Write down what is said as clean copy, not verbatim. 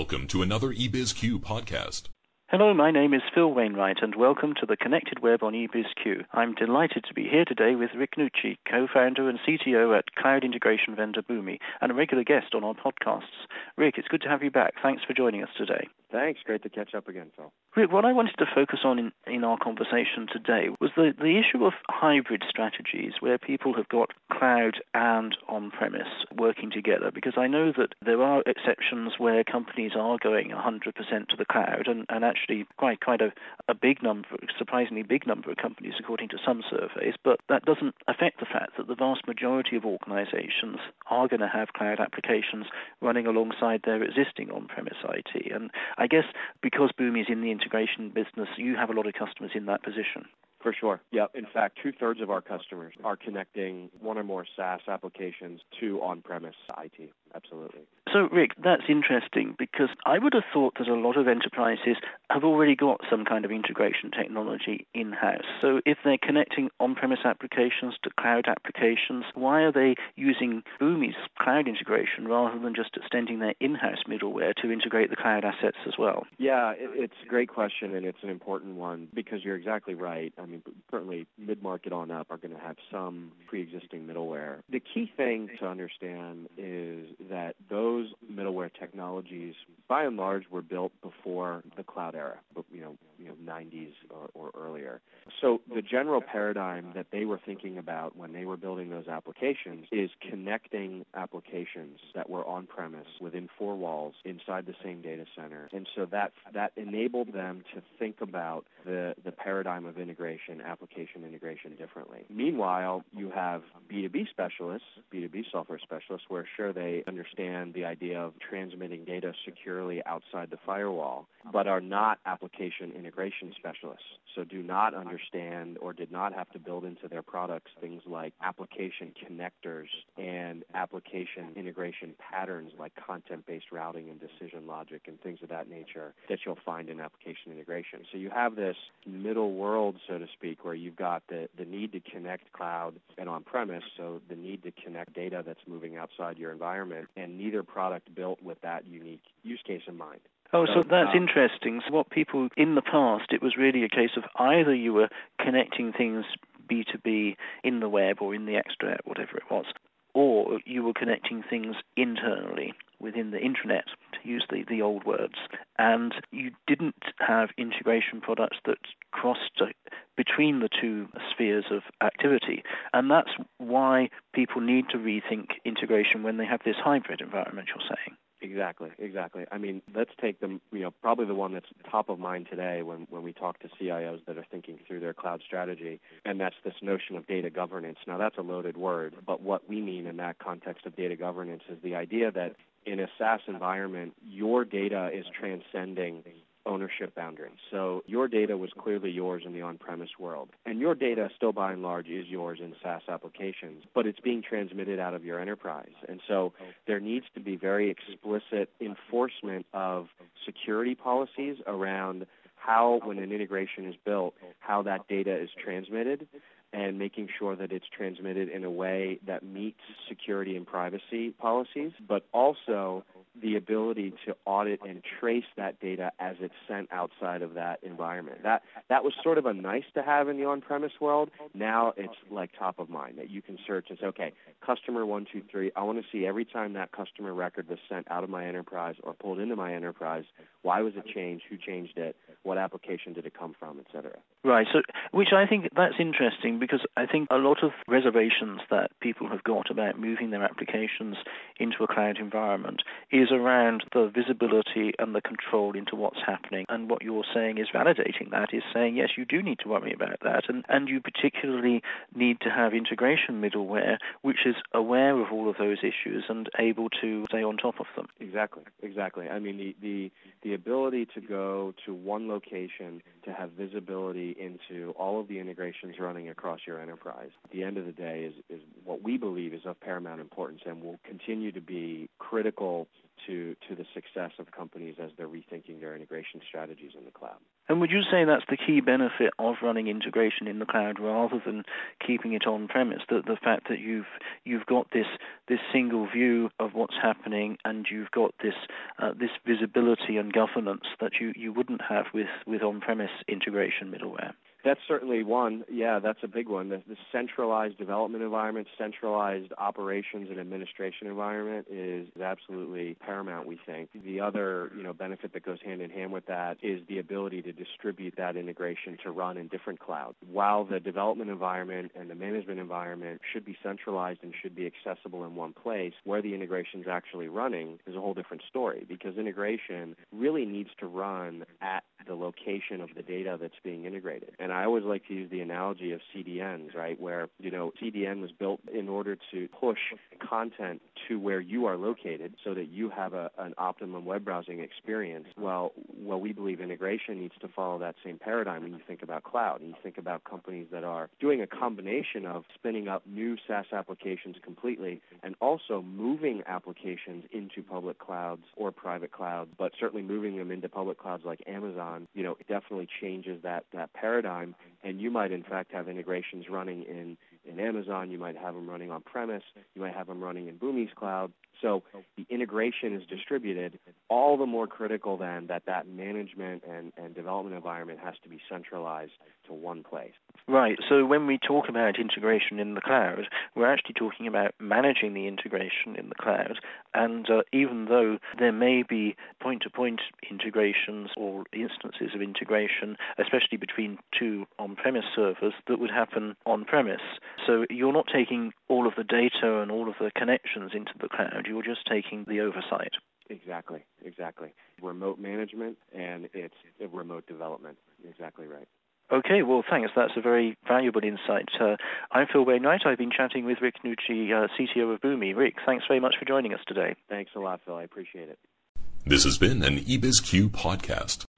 Welcome to another eBizQ podcast. Hello, my name is Phil Wainwright, and welcome to the Connected Web on eBizQ. I'm delighted to be here today with Rick Nucci, co-founder and CTO at cloud integration vendor Boomi, and a regular guest on our podcasts. Rick, it's good to have you back. Thanks for joining us today. Thanks. Great to catch up again, Phil. Rick, what I wanted to focus on in our conversation today was the issue of hybrid strategies where people have got cloud and on-premise working together, because I know that there are exceptions where companies are going 100% to the cloud, and actually quite a big number, surprisingly big number of companies according to some surveys, but that doesn't affect the fact that the vast majority of organizations are going to have cloud applications running alongside their existing on-premise IT. And I guess because Boomi is in the integration business, you have a lot of customers in that position. For sure. Yeah. In fact, 2/3 of our customers are connecting one or more SaaS applications to on-premise IT. Absolutely. So, Rick, that's interesting because I would have thought that a lot of enterprises have already got some kind of integration technology in-house. So if they're connecting on-premise applications to cloud applications, why are they using Boomi's cloud integration rather than just extending their in-house middleware to integrate the cloud assets as well? Yeah, it's a great question, and it's an important one because you're exactly right. I mean, certainly mid-market on up are going to have some pre-existing middleware. The key thing to understand is that those middleware technologies, by and large, were built before the cloud era, but 90s or earlier. So the general paradigm that they were thinking about when they were building those applications is connecting applications that were on-premise within four walls inside the same data center. And so that enabled them to think about the paradigm of integration, application integration differently. Meanwhile, you have B2B specialists, B2B software specialists, where sure they understand the idea of transmitting data securely outside the firewall, but are not application integration specialists. So do not understand or did not have to build into their products things like application connectors and application integration patterns like content-based routing and decision logic and things of that nature that you'll find in application integration. So you have this middle world, so to speak, where you've got the need to connect cloud and on-premise, so the need to connect data that's moving outside your environment, and neither product built with that unique use case in mind. Oh, so that's interesting. So what people, in the past, it was really a case of either you were connecting things B2B in the web or in the extranet, whatever it was, or you were connecting things internally within the intranet, to use the old words, and you didn't have integration products that crossed between the two spheres of activity. And that's why people need to rethink integration when they have this hybrid environment, you're saying. Exactly. I mean, let's take them, probably the one that's top of mind today when we talk to CIOs that are thinking through their cloud strategy, and that's this notion of data governance. Now, that's a loaded word, but what we mean in that context of data governance is the idea that in a SaaS environment, your data is transcending ownership boundaries. So your data was clearly yours in the on-premise world. And your data still by and large is yours in SaaS applications, but it's being transmitted out of your enterprise. And so there needs to be very explicit enforcement of security policies around how, when an integration is built, how that data is transmitted, and making sure that it's transmitted in a way that meets security and privacy policies, but also the ability to audit and trace that data as it's sent outside of that environment. That was sort of a nice to have in the on-premise world. Now it's like top of mind, that you can search and say, okay, customer 123, I want to see every time that customer record was sent out of my enterprise or pulled into my enterprise, why was it changed, who changed it, what application did it come from, et cetera. Right, so which I think that's interesting because I think a lot of reservations that people have got about moving their applications into a cloud environment is around the visibility and the control into what's happening. And what you're saying is validating that, is saying, yes, you do need to worry about that. And you particularly need to have integration middleware, which is aware of all of those issues and able to stay on top of them. Exactly. I mean, the ability to go to one location to have visibility into all of the integrations running across your enterprise, at the end of the day, is what we believe is of paramount importance and will continue to be critical to the success of companies as they're rethinking their integration strategies in the cloud. And would you say that's the key benefit of running integration in the cloud rather than keeping it on-premise, the fact that you've got this single view of what's happening and you've got this visibility and governance that you wouldn't have with on-premise integration middleware? That's certainly one. Yeah, that's a big one. The centralized development environment, centralized operations and administration environment is absolutely paramount, we think. The other, benefit that goes hand in hand with that is the ability to distribute that integration to run in different clouds. While the development environment and the management environment should be centralized and should be accessible in one place, where the integration is actually running is a whole different story, because integration really needs to run at the location of the data that's being integrated. And I always like to use the analogy of CDNs, right, where, CDN was built in order to push content to where you are located so that you have an optimum web browsing experience. Well, we believe integration needs to follow that same paradigm when you think about cloud, and you think about companies that are doing a combination of spinning up new SaaS applications completely and also moving applications into public clouds or private clouds, but certainly moving them into public clouds like Amazon, it definitely changes that paradigm. And you might, in fact, have integrations running in Amazon. You might have them running on-premise. You might have them running in Boomi's cloud. So the integration is distributed, all the more critical then that management and development environment has to be centralized to one place. Right. So when we talk about integration in the cloud, we're actually talking about managing the integration in the cloud. And even though there may be point-to-point integrations or instances of integration, especially between two on-premise servers, that would happen on-premise. So you're not taking all of the data and all of the connections into the cloud. You're just taking the oversight. Exactly. Remote management, and it's remote development. Exactly right. Okay, well, thanks. That's a very valuable insight. I'm Phil Wainwright. I've been chatting with Rick Nucci, CTO of Boomi. Rick, thanks very much for joining us today. Thanks a lot, Phil. I appreciate it. This has been an eBizQ podcast.